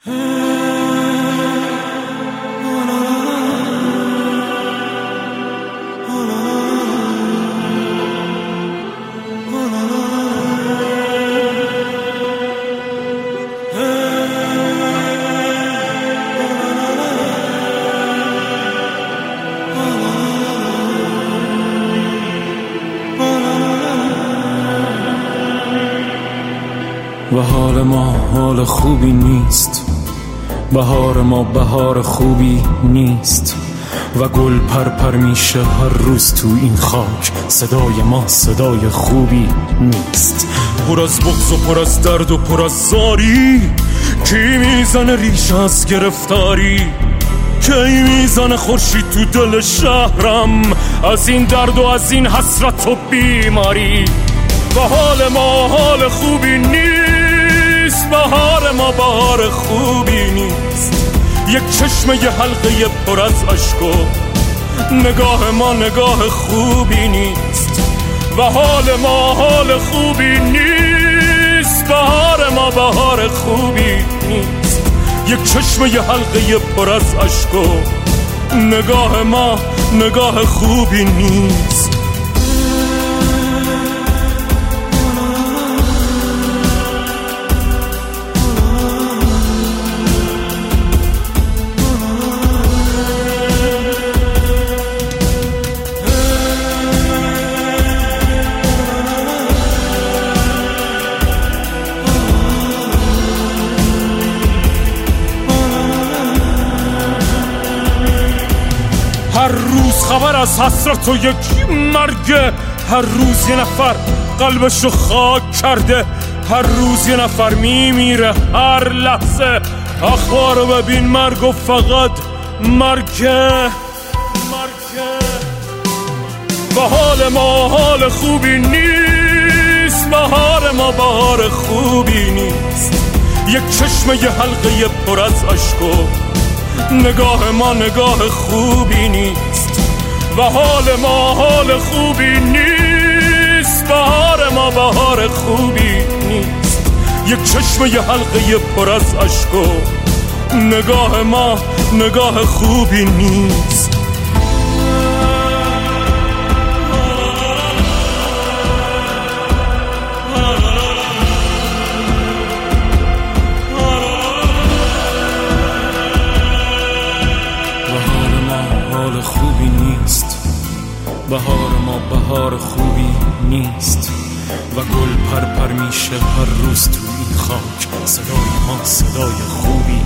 و حال ما حال خوبی نیست، بهار ما بهار خوبی نیست و گل پرپر میشه هر روز تو این خاک، صدای ما صدای خوبی نیست. پر از بغض و پر از درد و پر از زاری، کی میزنه ریشه از گرفتاری؟ کی میزنه خورشید تو دل شهرم از این درد و از این حسرت و بیماری؟ و حال ما حال خوبی نیست، بهار ما بهار خوبی نیست. یک چشمه یه حلقه پر از اشک و نگاه ما نگاه خوبی نیست. و حال ما حال خوبی نیست، بهار ما بهار خوبی نیست. یک چشمه یه حلقه پر از اشک و نگاه ما نگاه خوبی نیست. هر روز خبر از حسرت و یک مرگ، هر روز یه نفر قلبشو خاک کرده، هر روز یه نفر میمیره هر لحظه. اخبارو ببین مرگ و فقط مرگه. و حال ما حال خوبی نیست، بهار ما بهار خوبی نیست. یک چشمه یه حلقه پر از اشک و نگاه ما نگاه خوبی نیست. و حال ما حال خوبی نیست، بهار ما بهار خوبی نیست. یک چشمه یه حلقه پر از اشک و نگاه ما نگاه خوبی نیست. خوبی نیست، بهار ما بهار خوبی نیست و گل پرپر میشه هر روز تو این خاک، صدای ما صدای خوبی